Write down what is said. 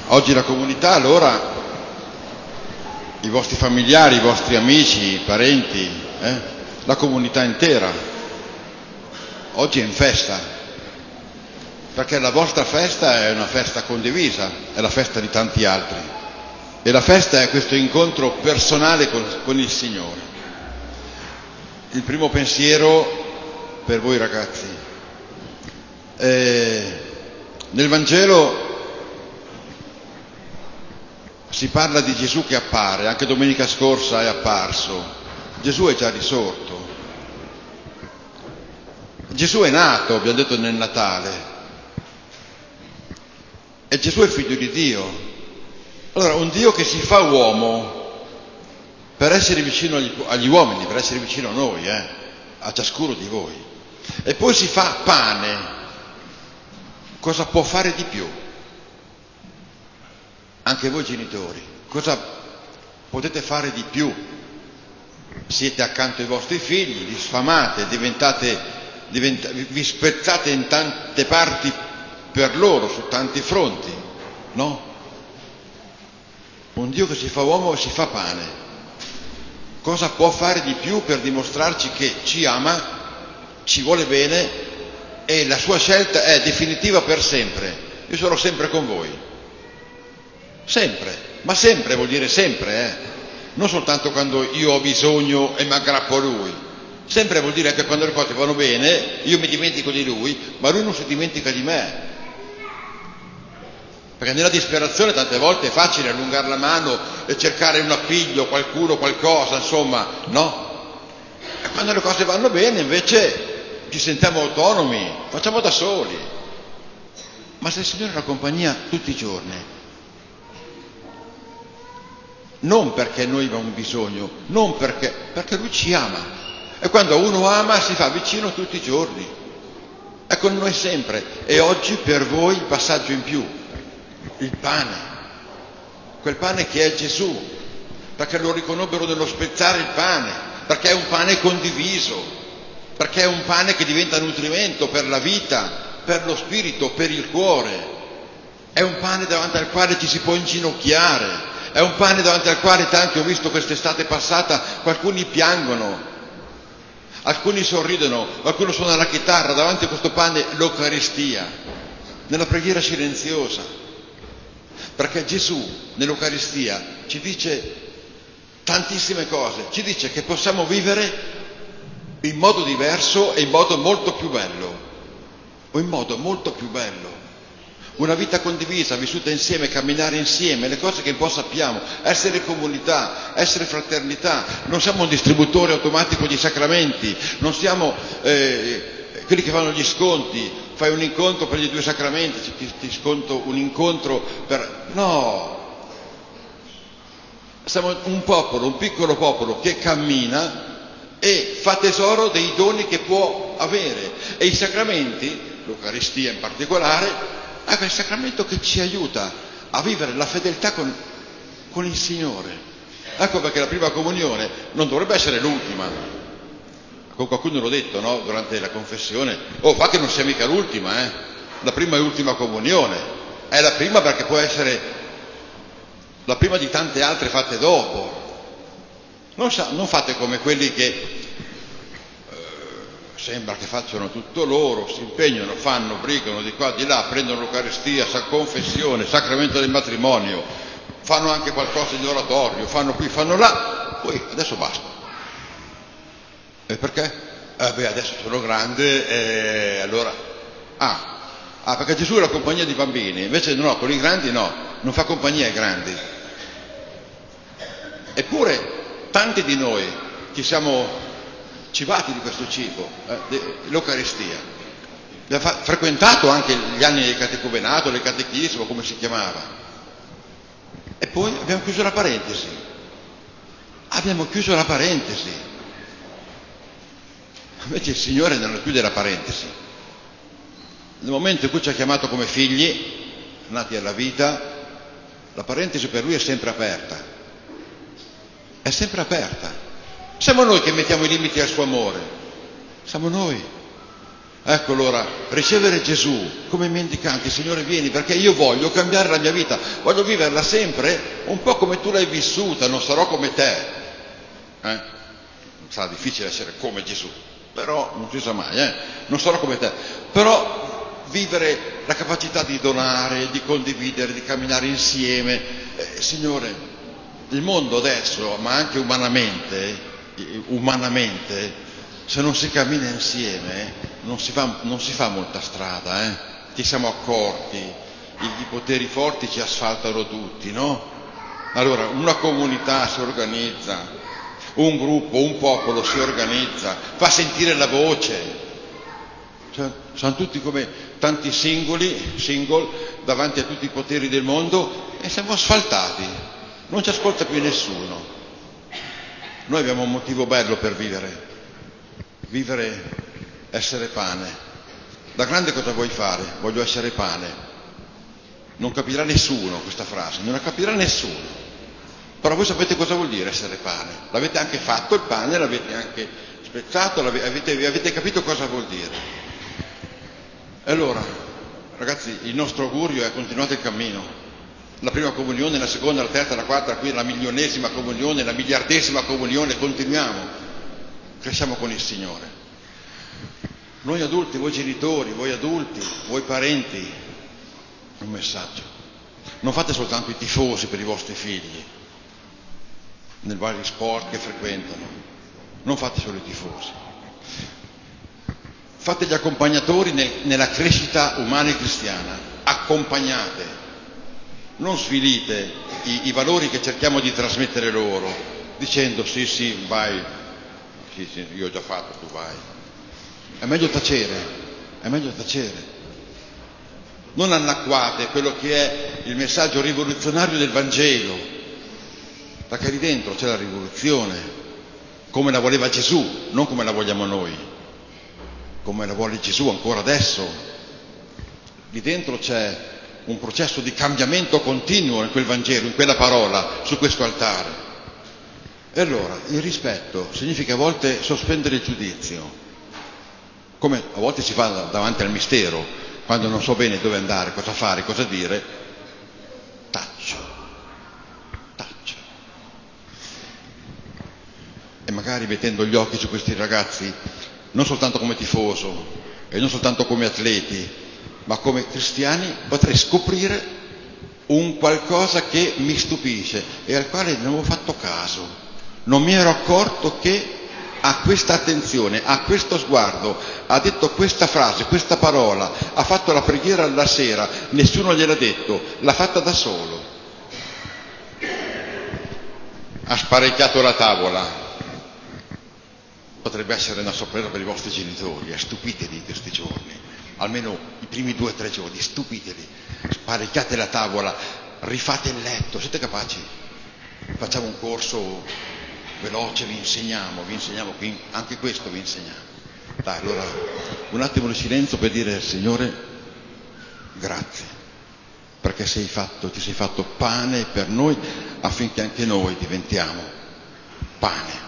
Oggi la comunità, allora, i vostri familiari, i vostri amici, i parenti, la comunità intera, oggi è in festa, perché la vostra festa è una festa condivisa, è la festa di tanti altri, e la festa è questo incontro personale con il Signore. Il primo pensiero per voi ragazzi, nel Vangelo si parla di Gesù che appare, anche domenica scorsa è apparso. Gesù è già risorto. Gesù è nato, abbiamo detto nel Natale. E Gesù è figlio di Dio. Allora, un Dio che si fa uomo per essere vicino agli uomini, per essere vicino a noi, a ciascuno di voi. E poi si fa pane. Cosa può fare di più? Anche voi genitori, cosa potete fare di più? Siete accanto ai vostri figli, li sfamate, vi spezzate in tante parti per loro, su tanti fronti, no? Un Dio che si fa uomo e si fa pane. Cosa può fare di più per dimostrarci che ci ama, ci vuole bene e la sua scelta è definitiva per sempre? Io sarò sempre con voi. Sempre, ma sempre vuol dire sempre, non soltanto quando io ho bisogno e mi aggrappo a lui. Sempre vuol dire anche quando le cose vanno bene, io mi dimentico di lui, ma lui non si dimentica di me. Perché nella disperazione tante volte è facile allungare la mano e cercare un appiglio, qualcuno, qualcosa, insomma, no? E quando le cose vanno bene invece ci sentiamo autonomi, facciamo da soli. Ma se il Signore è la compagnia tutti i giorni, non perché noi abbiamo bisogno, non perché lui ci ama. E quando uno ama si fa vicino tutti i giorni, è con noi sempre. E oggi per voi il passaggio in più, il pane, quel pane che è Gesù, perché lo riconobbero nello spezzare il pane, perché è un pane condiviso, perché è un pane che diventa nutrimento per la vita, per lo spirito, per il cuore. È un pane davanti al quale ci si può inginocchiare. È un pane davanti al quale tanti ho visto quest'estate passata, alcuni piangono, alcuni sorridono, qualcuno suona la chitarra davanti a questo pane, l'Eucaristia, nella preghiera silenziosa. Perché Gesù nell'Eucaristia ci dice tantissime cose, ci dice che possiamo vivere in modo diverso e in modo molto più bello, o in modo molto più bello. Una vita condivisa, vissuta insieme, camminare insieme, le cose che un po' sappiamo, essere comunità, essere fraternità. Non siamo un distributore automatico di sacramenti, non siamo quelli che fanno gli sconti, fai un incontro per gli 2 sacramenti, ti sconto un incontro per... No! Siamo un popolo, un piccolo popolo che cammina e fa tesoro dei doni che può avere. E i sacramenti, l'Eucaristia in particolare, è quel sacramento che ci aiuta a vivere la fedeltà con il Signore. Ecco perché la prima comunione non dovrebbe essere l'ultima. Con qualcuno l'ho detto, no? Durante la confessione. Va che non sia mica l'ultima, La prima e ultima comunione. È la prima perché può essere la prima di tante altre fatte dopo. Non fate come quelli che sembra che facciano tutto loro, si impegnano, fanno, brigano di qua, di là, prendono l'Eucaristia, confessione, sacramento del matrimonio, fanno anche qualcosa di oratorio, fanno qui, fanno là, poi adesso basta. E perché? Adesso sono grande e allora... perché Gesù è la compagnia di bambini, invece no, con i grandi no, non fa compagnia ai grandi. Eppure tanti di noi ci siamo cibati di questo cibo, l'Eucaristia. Abbiamo frequentato anche gli anni del catecumenato, del catechismo, come si chiamava. E poi abbiamo chiuso la parentesi. Invece il Signore non chiude la parentesi. Nel momento in cui ci ha chiamato come figli, nati alla vita, la parentesi per Lui è sempre aperta. È sempre aperta. Siamo noi che mettiamo i limiti al suo amore. Siamo noi. Ecco allora, ricevere Gesù come mendicante, Signore vieni, perché io voglio cambiare la mia vita, voglio viverla sempre un po' come tu l'hai vissuta, non sarò come te. Sarà difficile essere come Gesù, però non si sa mai, non sarò come te, però vivere la capacità di donare, di condividere, di camminare insieme. Signore, il mondo adesso, ma anche umanamente, se non si cammina insieme non si fa molta strada, Ci siamo accorti, i poteri forti ci asfaltano tutti, no? Allora una comunità si organizza, un gruppo, un popolo si organizza, fa sentire la voce, cioè, sono tutti come tanti single davanti a tutti i poteri del mondo e siamo asfaltati, non ci ascolta più nessuno. Noi abbiamo un motivo bello per vivere, essere pane. Da grande cosa vuoi fare? Voglio essere pane. Non capirà nessuno questa frase, non la capirà nessuno. Però voi sapete cosa vuol dire essere pane. L'avete anche fatto il pane, l'avete anche spezzato, avete capito cosa vuol dire. E allora, ragazzi, il nostro augurio è continuate il cammino. La prima comunione, la seconda, la terza, la quarta, qui la milionesima comunione, la miliardesima comunione, continuiamo. Cresciamo con il Signore. Noi adulti, voi genitori, voi adulti, voi parenti, un messaggio. Non fate soltanto i tifosi per i vostri figli, nei vari sport che frequentano. Non fate solo i tifosi. Fate gli accompagnatori nella crescita umana e cristiana. Accompagnate. Non svilite i valori che cerchiamo di trasmettere loro, dicendo sì, vai, sì, io ho già fatto, tu vai. È meglio tacere. Non annacquate quello che è il messaggio rivoluzionario del Vangelo, perché lì dentro c'è la rivoluzione, come la voleva Gesù, non come la vogliamo noi, come la vuole Gesù ancora adesso. Lì dentro c'è un processo di cambiamento continuo in quel Vangelo, in quella parola, su questo altare. E allora il rispetto significa a volte sospendere il giudizio, come a volte si fa davanti al mistero, quando non so bene dove andare, cosa fare, cosa dire, taccio. E magari mettendo gli occhi su questi ragazzi, non soltanto come tifoso e non soltanto come atleti, ma come cristiani, potrei scoprire un qualcosa che mi stupisce e al quale non avevo fatto caso. Non mi ero accorto che ha questa attenzione, ha questo sguardo, ha detto questa frase, questa parola, ha fatto la preghiera alla sera, nessuno gliel'ha detto, l'ha fatta da solo. Ha sparecchiato la tavola. Potrebbe essere una sorpresa per i vostri genitori, stupiteli questi giorni, almeno i primi 2 o 3 giorni, stupiteli, sparecchiate la tavola, rifate il letto, siete capaci? Facciamo un corso veloce, vi insegniamo qui, anche questo vi insegniamo. Dai, allora un attimo di silenzio per dire Signore grazie, perché ti sei fatto pane per noi affinché anche noi diventiamo pane.